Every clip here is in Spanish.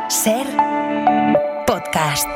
SER Podcast.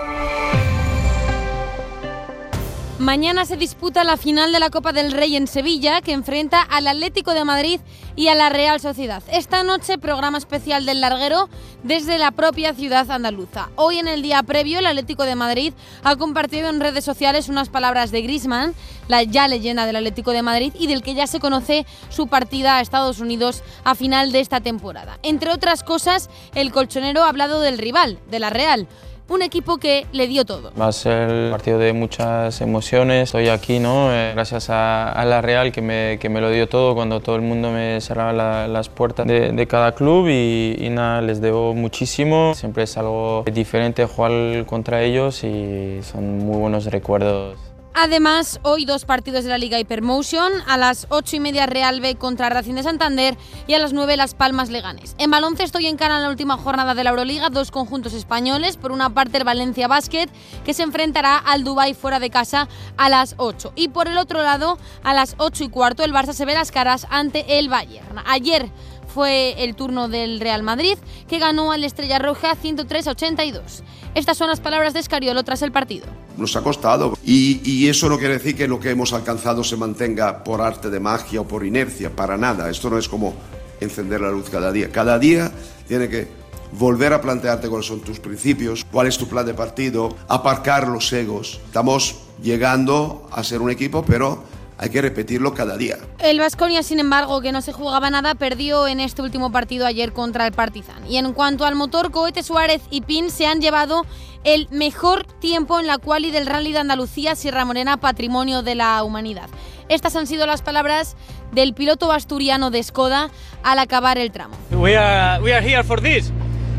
Mañana se disputa la final de la Copa del Rey en Sevilla, que enfrenta al Atlético de Madrid y a la Real Sociedad. Esta noche, programa especial del Larguero desde la propia ciudad andaluza. Hoy, en el día previo, el Atlético de Madrid ha compartido en redes sociales unas palabras de Griezmann, la ya leyenda del Atlético de Madrid y del que ya se conoce su partida a Estados Unidos a final de esta temporada. Entre otras cosas, el colchonero ha hablado del rival, de la Real. Un equipo que le dio todo. Va a ser el partido de muchas emociones. Estoy aquí, ¿no? Gracias a la Real que me lo dio todo cuando todo el mundo me cerraba las puertas de cada club y nada, les debo muchísimo. Siempre es algo diferente jugar contra ellos y son muy buenos recuerdos. Además, hoy 2 partidos de la Liga Hypermotion, a las 8:30 Real B contra Racing de Santander y a las 9 Las Palmas Leganés. En baloncesto, hoy encaran la última jornada de la Euroliga 2 conjuntos españoles. Por una parte, el Valencia Basket, que se enfrentará al Dubái fuera de casa a las 8. Y por el otro lado, a las 8:15, el Barça se ve las caras ante el Bayern. Ayer fue el turno del Real Madrid, que ganó al Estrella Roja 103-82. Estas son las palabras de Scariolo tras el partido. Nos ha costado y eso no quiere decir que lo que hemos alcanzado se mantenga por arte de magia o por inercia, para nada. Esto no es como encender la luz cada día. Cada día tiene que volver a plantearte cuáles son tus principios, cuál es tu plan de partido, aparcar los egos. Estamos llegando a ser un equipo, pero hay que repetirlo cada día. El Baskonia, sin embargo, que no se jugaba nada, perdió en este último partido ayer contra el Partizan. Y en cuanto al motor, Cohete, Suárez y Pin se han llevado el mejor tiempo en la quali del Rally de Andalucía Sierra Morena, Patrimonio de la Humanidad. Estas han sido las palabras del piloto asturiano de Skoda al acabar el tramo. We are here for this.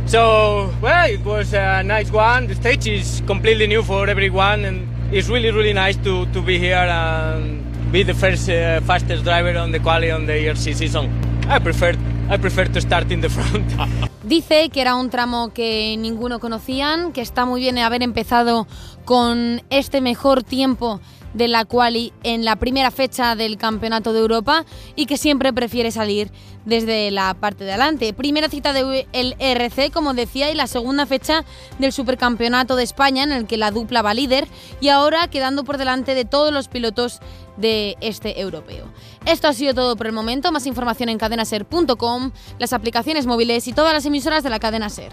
So, well, it was a nice one. The stage is completely new for everyone and it's really nice to be here and be the first fastest driver on the quali on the ERC season. I prefer to start in the front. Dice que era un tramo que ninguno conocían, que está muy bien haber empezado con este mejor tiempo de la quali en la primera fecha del Campeonato de Europa y que siempre prefiere salir desde la parte de adelante. Primera cita del ERC, como decía, y la segunda fecha del Supercampeonato de España, en el que la dupla va líder y ahora quedando por delante de todos los pilotos de este europeo. Esto ha sido todo por el momento. Más información en cadenaser.com, las aplicaciones móviles y todas las emisoras de la cadena SER.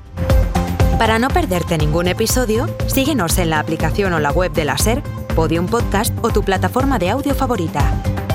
Para no perderte ningún episodio, síguenos en la aplicación o la web de la SER, Podium Podcast o tu plataforma de audio favorita.